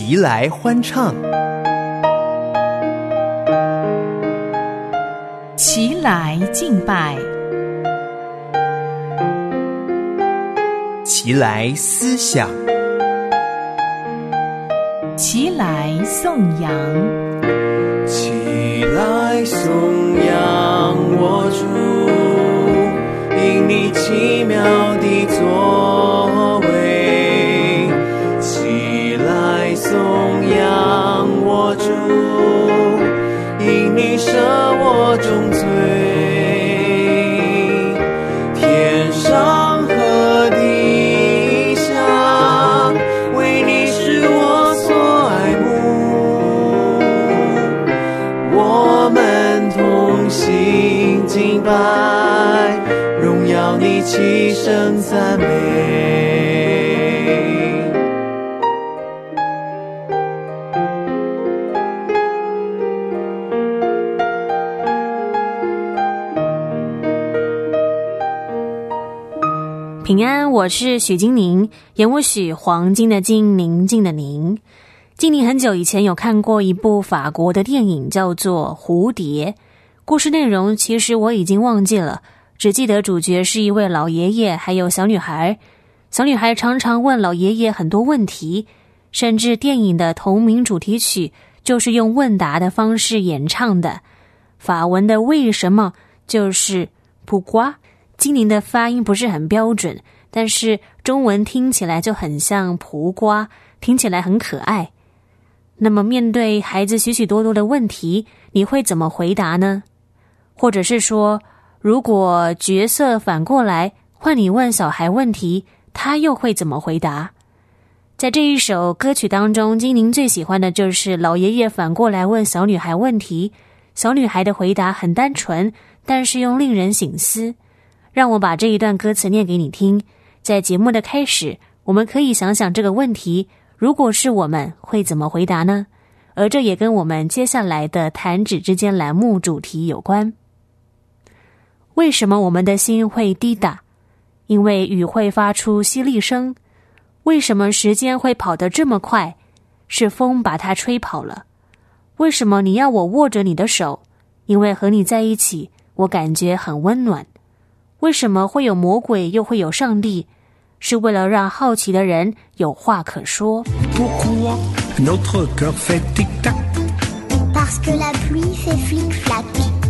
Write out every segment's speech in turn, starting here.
齐来欢唱， 齐来敬拜， 齐来思想， 齐来颂扬， 齐来颂扬我主，因你奇妙的作为。齐来颂扬我主，因你赦我重罪。天上和地下，为你是我所爱慕。我们同心敬拜，荣耀你，齐声赞美。 平安，我是许金宁，言我许，黄金的金，宁静的宁。金宁很久以前有看过一部法国的电影，叫做《蝴蝶》。故事内容其实我已经忘记了，只记得主角是一位老爷爷，还有小女孩。小女孩常常问老爷爷很多问题，甚至电影的同名主题曲就是用问答的方式演唱的。法文的为什么就是pourquoi。金宁的发音不是很标准，但是中文听起来就很像葡瓜，听起来很可爱。那么面对孩子许许多多的问题，你会怎么回答呢？或者是说，如果角色反过来换你问小孩问题，他又会怎么回答？在这一首歌曲当中，金宁最喜欢的就是老爷爷反过来问小女孩问题，小女孩的回答很单纯，但是又令人省思。让我把这一段歌词念给你听，在节目的开始，我们可以想想这个问题，如果是我们会怎么回答呢？而这也跟我们接下来的弹指之间栏目主题有关。为什么我们的心会滴答？因为雨会发出淅沥声。为什么时间会跑得这么快？是风把它吹跑了。为什么你要我握着你的手？因为和你在一起，我感觉很温暖。为什么会有魔鬼又会有上帝？是为了让好奇的人有话可说。 Pourquoi notre cœur fait tic-tac? Parce que la pluie fait flic-flac.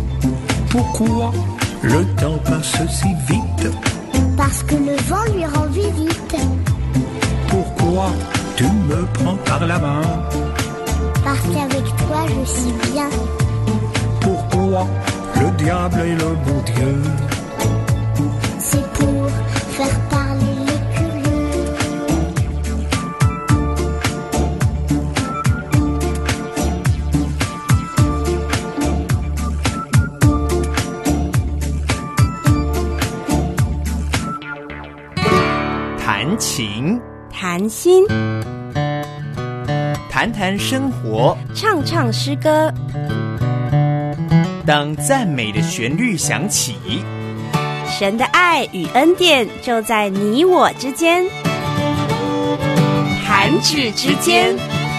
Pourquoi le temps passe si vite? Parce que le vent lui rend visite. Pourquoi tu me prends par la main? Parce qu'avec toi je suis bien. Pourquoi le diable est le bon Dieu?C'est pour faire parler les curieux. 弹琴， 谈心， 谈谈生活， 唱唱诗歌。 当赞美的旋律响起， 神的爱与恩典就在你我之间，弹指之间。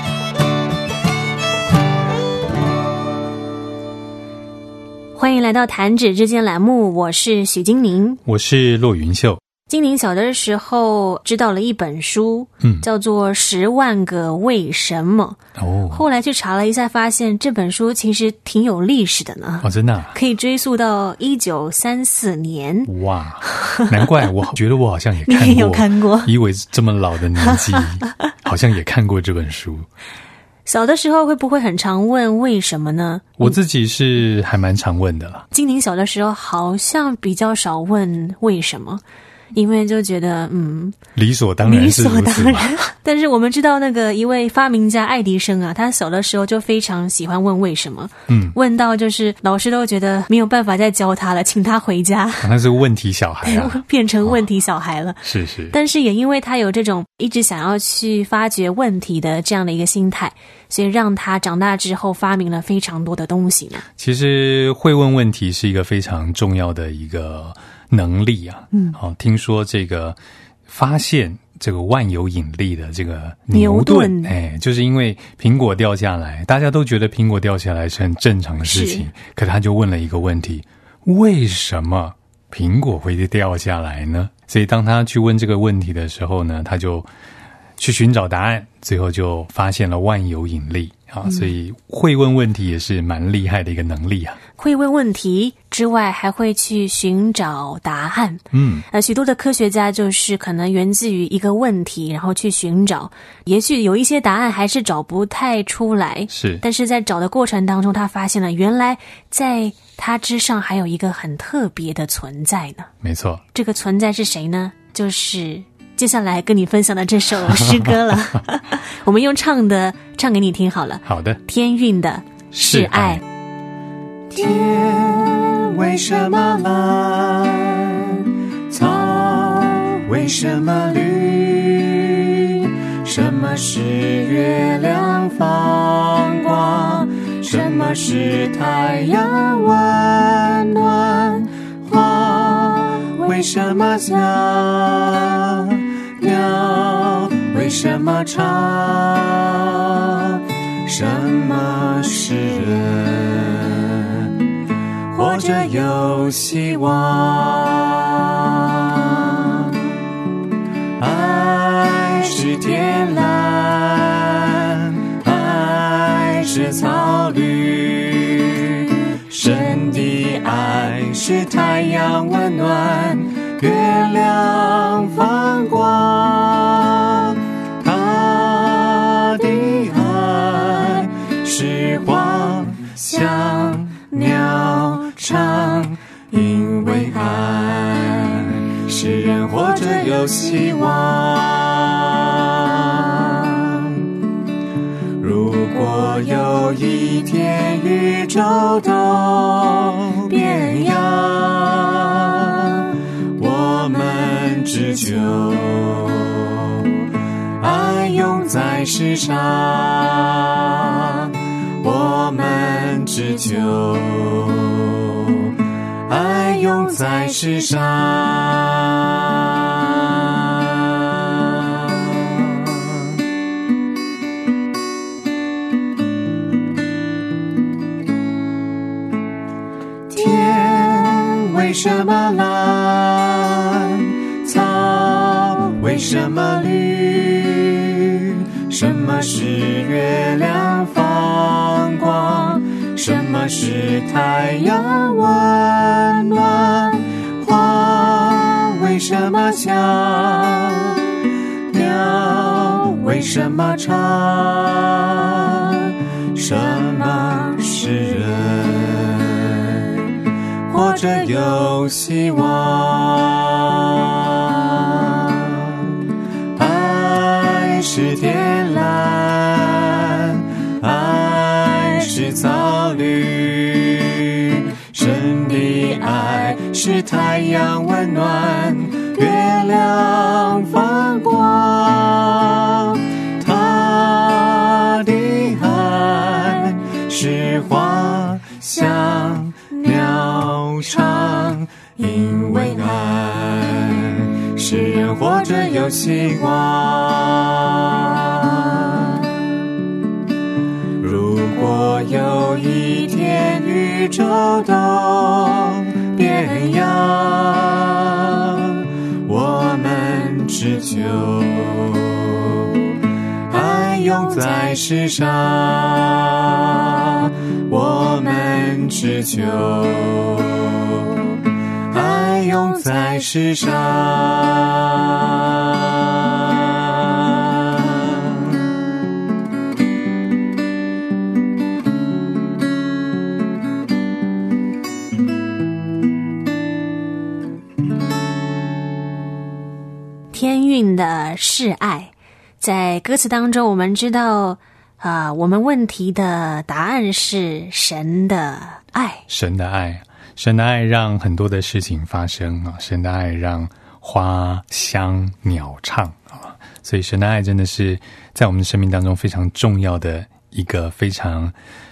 欢迎来到弹指之间栏目，我是许金宁， 我是骆云秀。 金宁小的时候知道了一本书，叫做《10万个为什么》。后来去查了一下，发现这本书其实挺有历史的呢。 真的啊？ 可以追溯到1934年。 哇，难怪我觉得我好像也看过。 你也有看过？ 以为这么老的年纪，好像也看过这本书。 小的时候会不会很常问为什么呢？ 我自己是还蛮常问的啦。 金宁小的时候好像比较少问为什么，因为就觉得理所当然是如此嘛。 但是我们知道那个一位发明家爱迪生啊，他小的时候就非常喜欢问为什么，问到就是老师都觉得没有办法再教他了，请他回家。 那是问题小孩啊， 变成问题小孩了。 是是。 但是也因为他有这种一直想要去发掘问题的这样的一个心态，所以让他长大之后发明了非常多的东西呢。 其实会问问题是一个非常重要的一个能力啊。听说这个发现这个万有引力的这个牛顿，就是因为苹果掉下来，大家都觉得苹果掉下来是很正常的事情，可他就问了一个问题：为什么苹果会掉下来呢？所以当他去问这个问题的时候呢，他就去寻找答案，最后就发现了万有引力啊！所以会问问题也是蛮厉害的一个能力啊。 会问问题之外，还会去寻找答案。许多的科学家就是可能源自于一个问题，然后去寻找，也许有一些答案还是找不太出来，但是在找的过程当中，他发现了原来在它之上还有一个很特别的存在呢。没错，这个存在是谁呢？就是接下来跟你分享的这首诗歌了。我们用唱给你听好了。好的，天韵的是爱。 天为什么蓝？草为什么绿？什么是月亮放光？什么是太阳温暖？花为什么香？鸟为什么唱？什么是人？活着有希望。爱是天蓝，爱是草绿，神的爱是太阳温暖，月亮放光。他的爱是花香鸟唱，因为爱使人活着有希望。如果有一天宇宙都变样，我们只求爱永在世上，我们只求爱永在世上。天为什么蓝？草为什么绿？什么是月亮放光？什么是太阳温暖？花为什么香？鸟为什么唱？什么是人？活着有希望。爱是天蓝，爱是草绿，神的爱是太阳温暖，月亮放光。他的爱是花香鸟唱，因为爱使人活着有希望。如果有一天宇宙都变样，我们只求爱永在世上，我们只求爱永在世上。 天韵的是爱，在歌词当中我们知道我们问题的答案是神的爱。神的爱，神的爱让很多的事情发生啊！神的爱让花香鸟唱啊！所以神的爱真的是在我们的生命当中非常重要的一个非常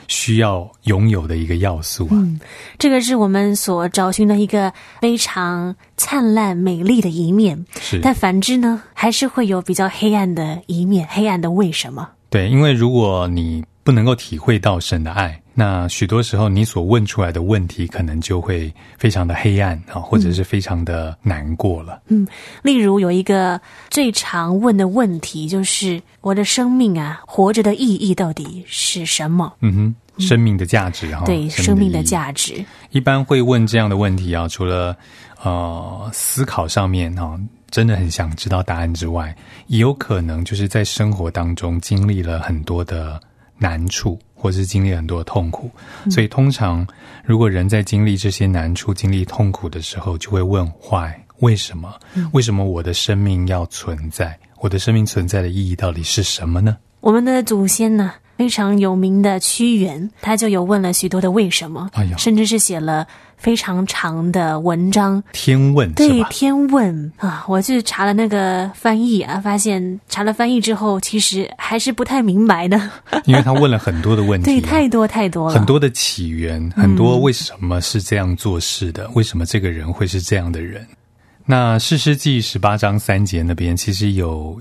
需要拥有的一个要素啊。 这个是我们所找寻的一个非常灿烂美丽的一面， 是。 但反之呢，还是会有比较黑暗的一面，黑暗的为什么？ 对，因为如果你不能够体会到神的爱，那许多时候你所问出来的问题可能就会非常的黑暗啊，或者是非常的难过了。 例如有一个最常问的问题就是我的生命啊，活着的意义到底是什么？ 生命的价值哈， 对，生命的价值。 一般会问这样的问题啊，除了思考上面哈，真的很想知道答案之外，也有可能就是在生活当中经历了很多的难处，或是经历了很多的痛苦，所以通常如果人在经历这些难处、经历痛苦的时候，就会问 why， 为什么？为什么我的生命要存在？我的生命存在的意义到底是什么呢？ 我们的祖先呢，非常有名的屈原，他就有问了许多的为什么，甚至是写了非常长的文章， 天问， 对，天问啊！我去查了那个翻译啊，发现查了翻译之后，其实还是不太明白的， 因为他问了很多的问题， 对，太多了， 很多的起源，很多为什么是这样做事的，为什么这个人会是这样的人。那士师记18章3节那边其实有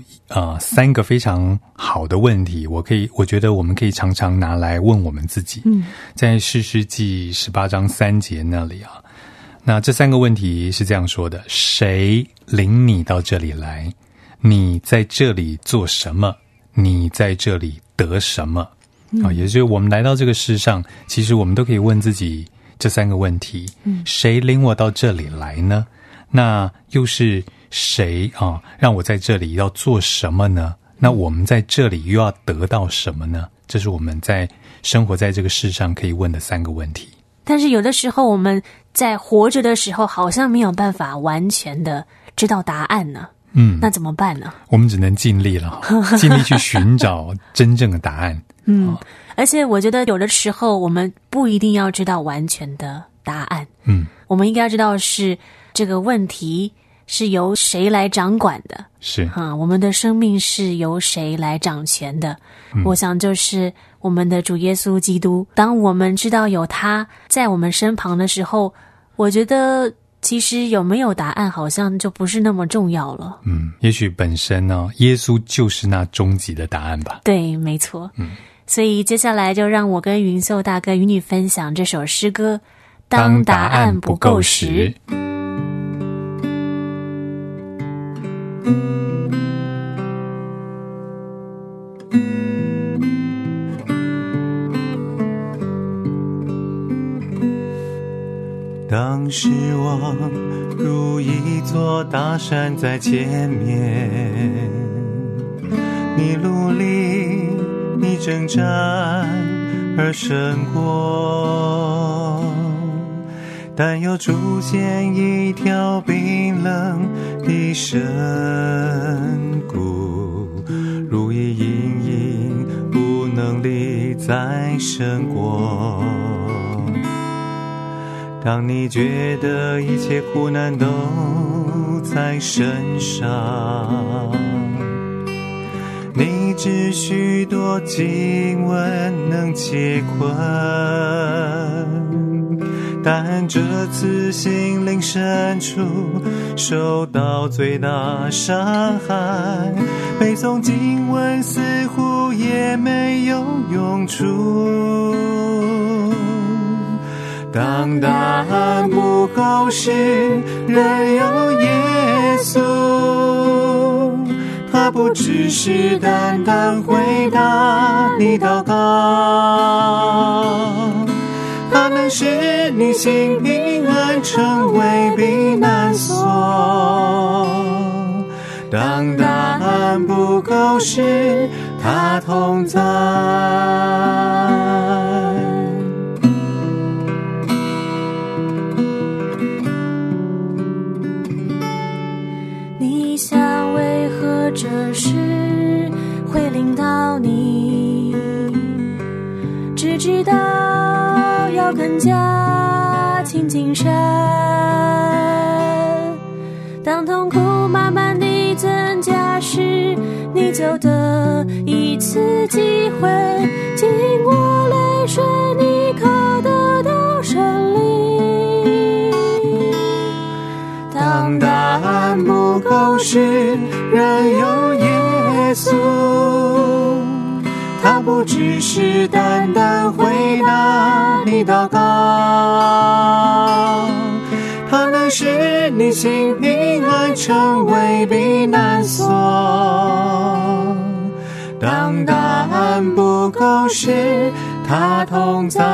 3个非常好的问题，我觉得我们可以常常拿来问我们自己。在士师记18章3节那里啊，那这3个问题是这样说的：谁领你到这里来？你在这里做什么？你在这里得什么？也就是我们来到这个世上，其实我们都可以问自己这3个问题。谁领我到这里来呢？那又是谁啊？让我在这里要做什么呢？那我们在这里又要得到什么呢？这是我们在生活在这个世上可以问的3个问题。 但是有的时候我们在活着的时候，好像没有办法完全的知道答案呢。那怎么办呢？ 我们只能尽力了，尽力去寻找真正的答案。 而且我觉得有的时候我们不一定要知道完全的答案。我们应该要知道是这个问题是由谁来掌管的， 是我们的生命是由谁来掌权的。我想就是我们的主耶稣基督。当我们知道有他在我们身旁的时候，我觉得其实有没有答案好像就不是那么重要了。 也许本身呢，耶稣就是那终极的答案吧。 对，没错。所以接下来就让我跟云秀大哥与你分享这首诗歌，当答案不够时。 当失望如一座大山在前面，你努力，你挣扎而胜过，但又出现一条冰冷的深谷，如一隐隐不能力再胜过。当你觉得一切苦难都在身上，你只许多经文能解困，但这次心灵深处受到最大伤害，背诵经文似乎也没有用处。当答案不够时，仍有耶稣，他不只是单单回答你祷告，他能使你心平安，成为避难所。当答案不够时，他同在。这事会临到你，只知道要更加亲近神。当痛苦慢慢地力增加时，你就得一次机会，经过泪水，你可得到胜利。 当答案不够时，仍有耶稣，他不只是单单回答你祷告，他能使你心平安，成为避难所。当答案不够时，他同在。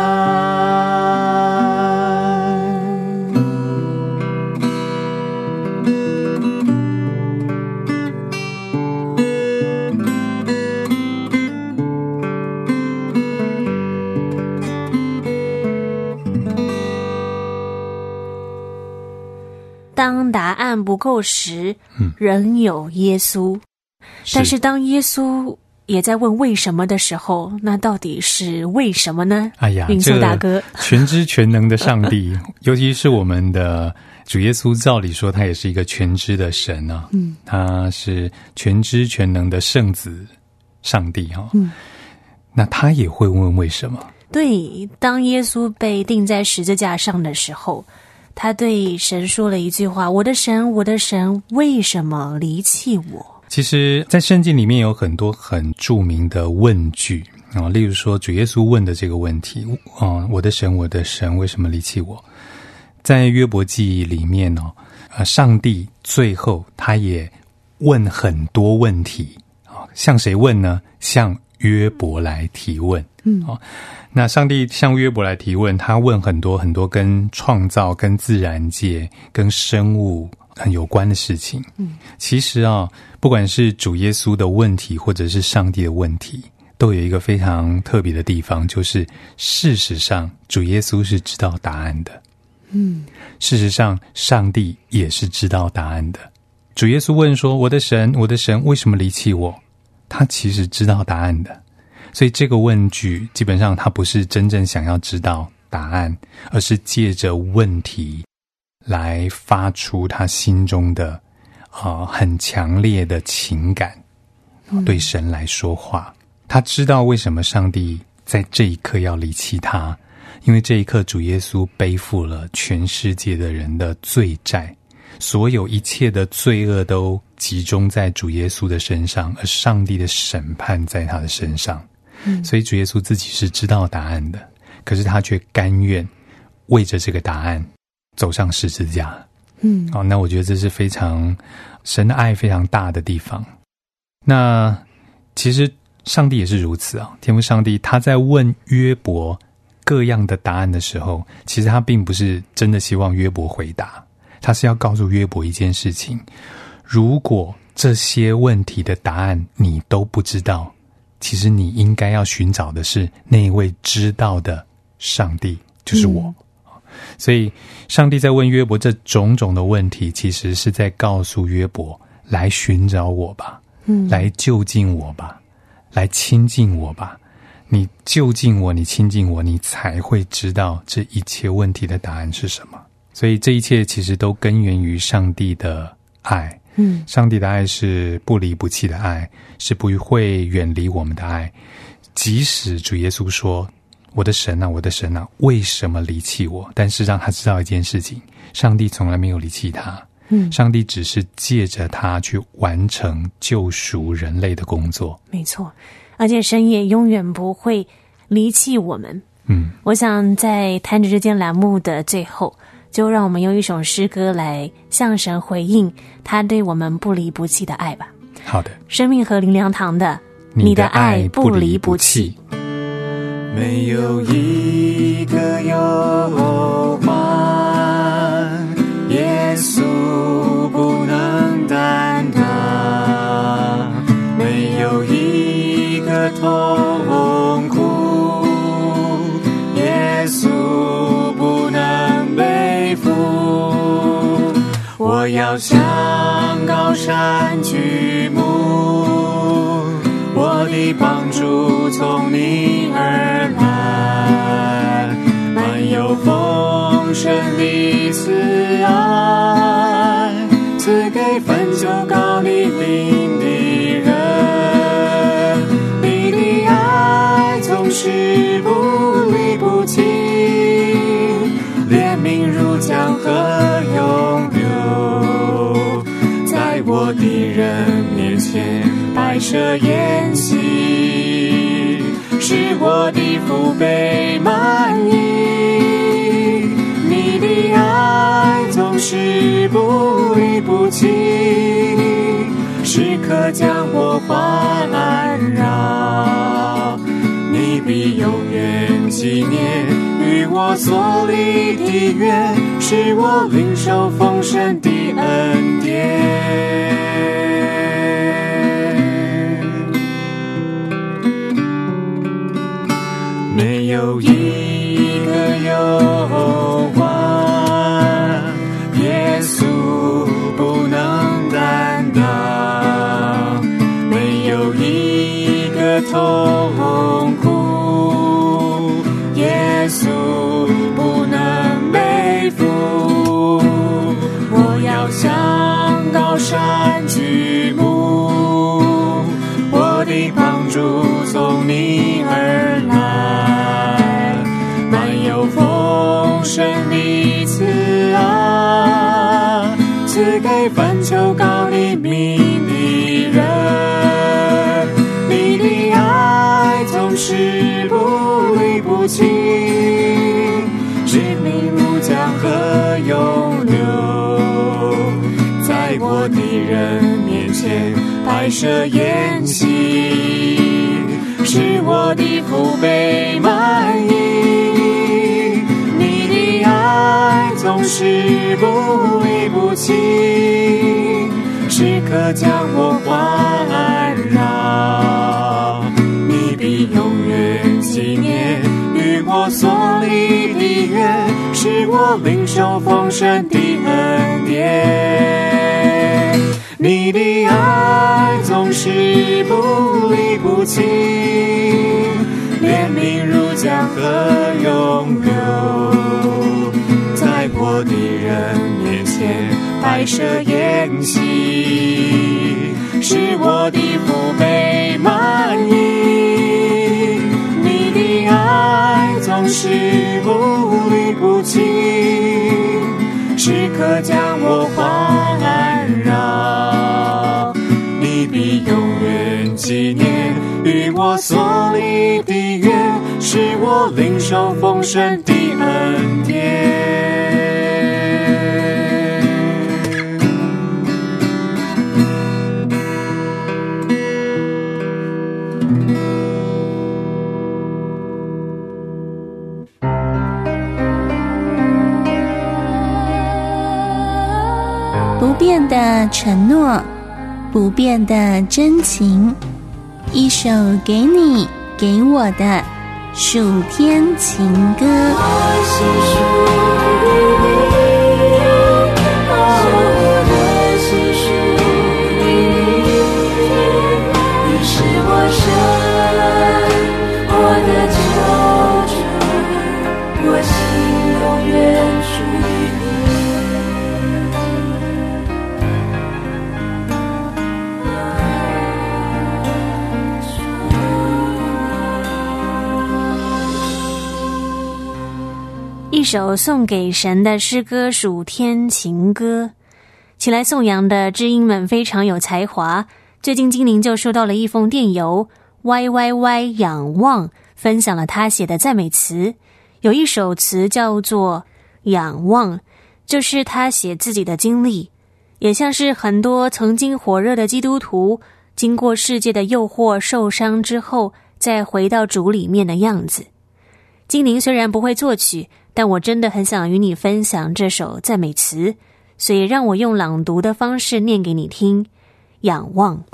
当答案不够时，仍有耶稣。但是当耶稣也在问为什么的时候，那到底是为什么呢？ 哎呀， 云素大哥， 全知全能的上帝，尤其是我们的主耶稣，照理说他也是一个全知的神啊，他是全知全能的圣子上帝哈，那他也会问为什么？ 对，当耶稣被钉在十字架上的时候，他对神说了一句话：我的神，我的神，为什么离弃我？ 其实在圣经里面有很多很著名的问句啊，例如说主耶稣问的这个问题我的神，我的神，为什么离弃我？在约伯记里面上帝最后他也问很多问题向谁问呢？向约伯来提问。那上帝向约伯来提问，他问很多很多跟创造、跟自然界、跟生物很有关的事情。其实不管是主耶稣的问题或者是上帝的问题，都有一个非常特别的地方，就是事实上主耶稣是知道答案的。事实上上帝也是知道答案的。主耶稣问说：我的神，我的神，为什么离弃我？他其实知道答案的。所以这个问句基本上他不是真正想要知道答案，而是借着问题来发出他心中的很强烈的情感，对神来说话。他知道为什么上帝在这一刻要离弃他，因为这一刻主耶稣背负了全世界的人的罪债，所有一切的罪恶都集中在主耶稣的身上，而上帝的审判在他的身上。所以主耶稣自己是知道答案的，可是他却甘愿为着这个答案走上十字架。那我觉得这是非常神的爱非常大的地方。那其实上帝也是如此天父上帝他在问约伯各样的答案的时候，其实他并不是真的希望约伯回答，他是要告诉约伯一件事情：如果这些问题的答案你都不知道，其实你应该要寻找的是那一位知道的上帝，就是我。所以上帝在问约伯这种种的问题，其实是在告诉约伯，来寻找我吧，来就近我吧，来亲近我吧。你就近我，你亲近我，你才会知道这一切问题的答案是什么。所以这一切其实都根源于上帝的爱。上帝的爱是不离不弃的爱，是不会远离我们的爱。即使主耶稣说：我的神啊，我的神啊，为什么离弃我？但是让他知道一件事情，上帝从来没有离弃他。上帝只是借着他去完成救赎人类的工作。 没错，而且神也永远不会离弃我们。我想在弹指之间栏目的最后，就让我们用一首诗歌来向神回应他对我们不离不弃的爱吧。 好的， 生命和灵粮堂的你的爱不离不弃。 没有一个忧患，耶稣不能担当；没有一个痛苦，耶稣不能背负。我要向高山举目，我的帮助从你而来，满有丰盛的慈爱，赐给分求高你名的人，你的爱总是不离不弃，怜悯如江河涌流，在我的人面前摆设筵席，使我的父辈满意。你的爱总是不离不弃，时刻将我环绕，你必永远纪念与我所立的约，使我领受丰盛的恩典。没有一个忧患，耶稣不能担当，没有一个痛苦，耶稣不能背负。我要向高山举目，我的帮助从你而来，满有丰盛的慈爱，赐给凡求告你名的人。你的爱总是不离不弃，生命如江河涌流，在我的人面前摆设筵席，使我的父辈满意。你的爱总是不离不弃，时刻将我环绕，你必永远纪念与我所立的约，使我领受丰盛的恩典。你的爱总是不离不弃，怜悯如江河涌流，在我的人面前摆设筵席，使我的父辈满意。你的爱总是不离不弃，时刻将我环绕，你必永远纪念与我所立的约，使我领受丰盛的恩典。 不变的承诺，不变的真情，一首给你给我的暑天情歌。我是属于你，我的心属于你，你是我神，我的救主，我心永远属于你。 一首送给神的诗歌暑天情歌，起来颂扬的知音们非常有才华。最近精灵就收到了一封电邮 YYY 仰望，分享了他写的赞美词，有一首词叫做仰望，就是他写自己的经历，也像是很多曾经火热的基督徒经过世界的诱惑受伤之后再回到主里面的样子。精灵虽然不会作曲，但我真的很想与你分享这首赞美词，所以让我用朗读的方式念给你听。仰望。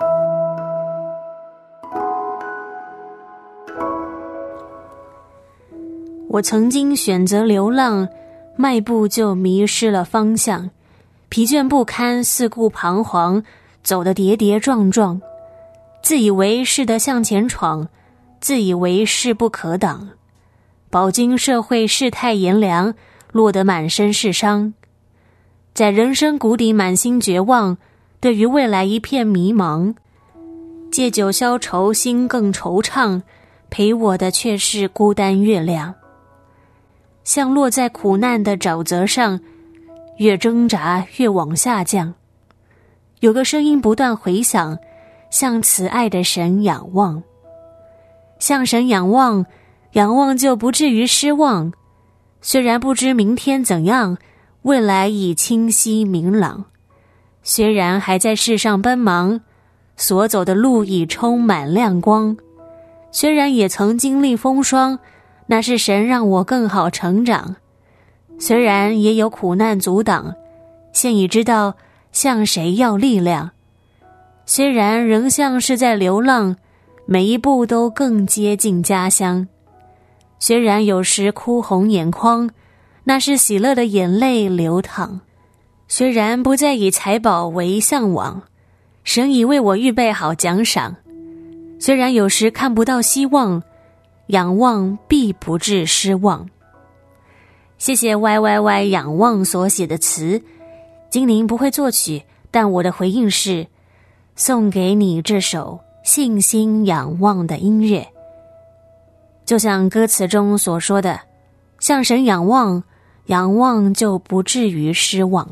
我曾经选择流浪，迈步就迷失了方向，疲倦不堪，四顾彷徨，走得跌跌撞撞，自以为是地向前闯，自以为势不可挡。饱经社会世态炎凉，落得满身是伤，在人生谷底满心绝望， 对于未来一片迷茫。借酒消愁，心更惆怅，陪我的却是孤单月亮。像落在苦难的沼泽上，越挣扎越往下降。有个声音不断回响，向慈爱的神仰望。向神仰望，仰望就不至于失望。虽然不知明天怎样，未来已清晰明朗。虽然还在世上奔忙，所走的路已充满亮光。虽然也曾经历风霜，那是神让我更好成长。虽然也有苦难阻挡，现已知道向谁要力量。虽然仍像是在流浪，每一步都更接近家乡。虽然有时哭红眼眶，那是喜乐的眼泪流淌。虽然不再以财宝为向往，神已为我预备好奖赏。虽然有时看不到希望，仰望必不致失望。谢谢 YYY 仰望所写的词，精灵不会作曲，但我的回应是送给你这首信心仰望的音乐。就像歌词中所说的，向神仰望，仰望就不至于失望。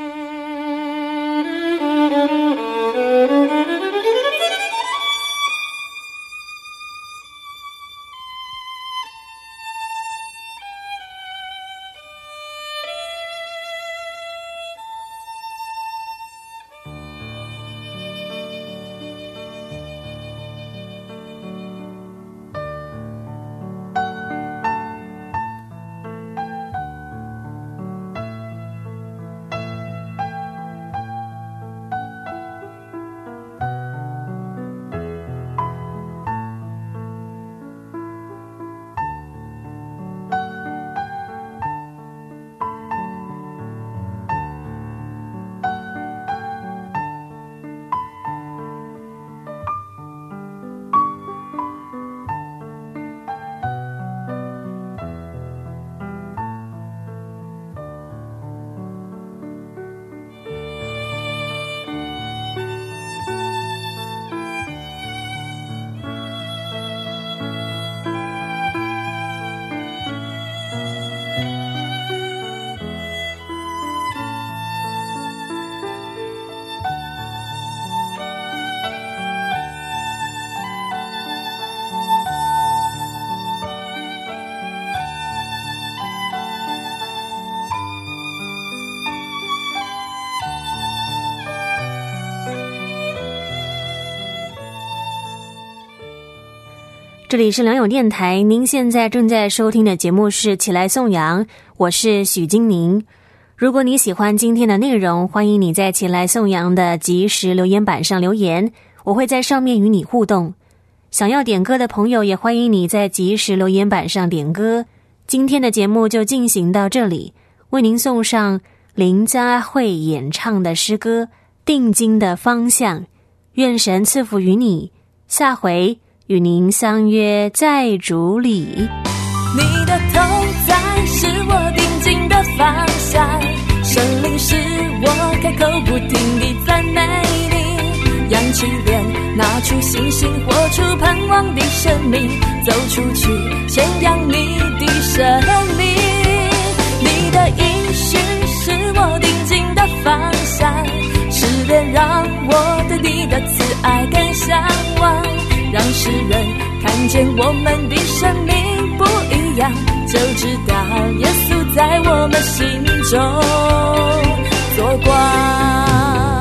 这里是良友电台，您现在正在收听的节目是起来颂扬，我是许金宁。如果你喜欢今天的内容，欢迎你在起来颂扬的即时留言板上留言，我会在上面与你互动。想要点歌的朋友也欢迎你在即时留言板上点歌。今天的节目就进行到这里，为您送上林佳慧演唱的诗歌《定睛的方向》，愿神赐福于你，下回与您相约在主里。 你的同在是我定睛的方向，圣灵使我开口不停地赞美你，扬起脸，拿出信心，活出盼望的生命，走出去宣扬你的生命。你的应许是我定睛的方向，试炼让我对你的慈爱更向往，让世人看见我们的生命不一样，就知道耶稣在我们心中作光。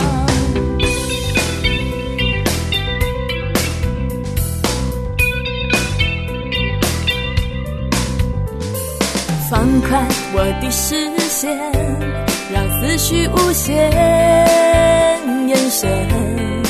放宽我的视线，让思绪无限延伸，